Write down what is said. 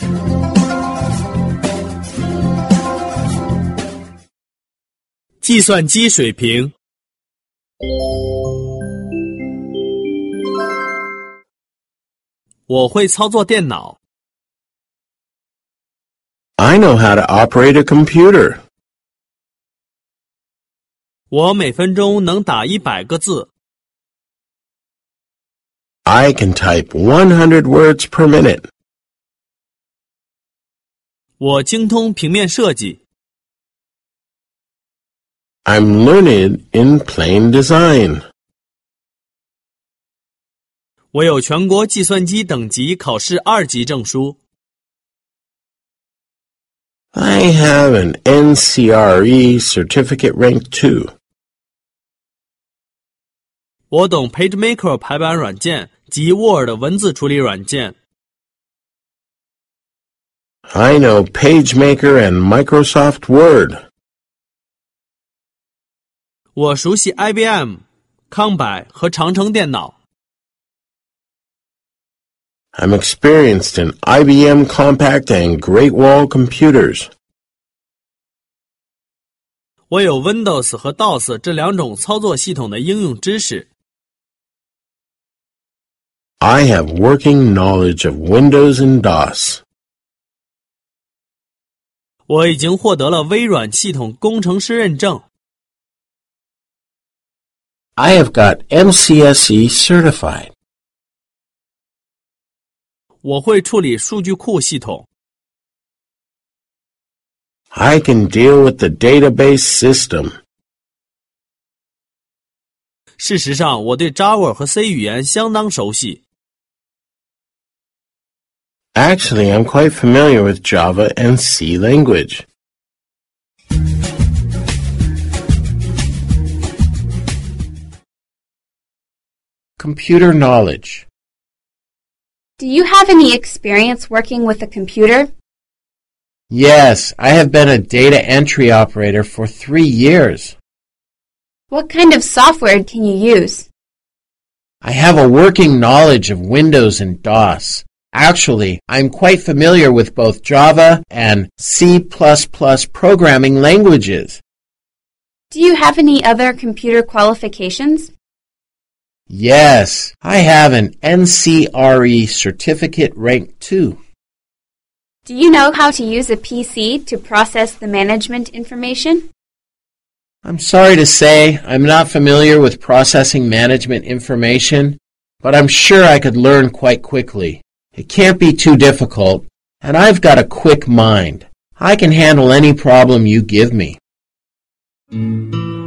计算机水平。我会操作电脑。 I know how to operate a computer. 我每分钟能打100个字。 I can type 100 words per minute. 我精通平面设计。 I'm learned in plane design. 我有全国计算机等级考试2级证书。 I have an NCRE certificate rank 2. 我懂 PageMaker 排版软件及 Word 文字处理软件。 I know PageMaker and Microsoft Word. 我熟悉 IBM、康柏和长城电脑。 I'm experienced in IBM Compact and Great Wall computers. 我有 Windows 和 DOS 这2种操作系统的应用知识。 I have working knowledge of Windows and DOS. 我已经获得了微软系统工程师认证。 I have got MCSE certified. 我会处理数据库系统。 I can deal with the database system. 事实上，我对 Java 和 C 语言相当熟悉。 Actually, I'm quite familiar with Java and C language. Computer knowledge. Do you have any experience working with a computer? Yes, I have been a data entry operator for 3 years. What kind of software can you use? I have a working knowledge of Windows and DOS. Actually, I'm quite familiar with both Java and C++ programming languages. Do you have any other computer qualifications? Yes, I have an NCRE certificate rank 2. Do you know how to use a PC to process the management information? I'm sorry to say I'm not familiar with processing management information, but I'm sure I could learn quite quickly. It can't be too difficult, and I've got a quick mind. I can handle any problem you give me.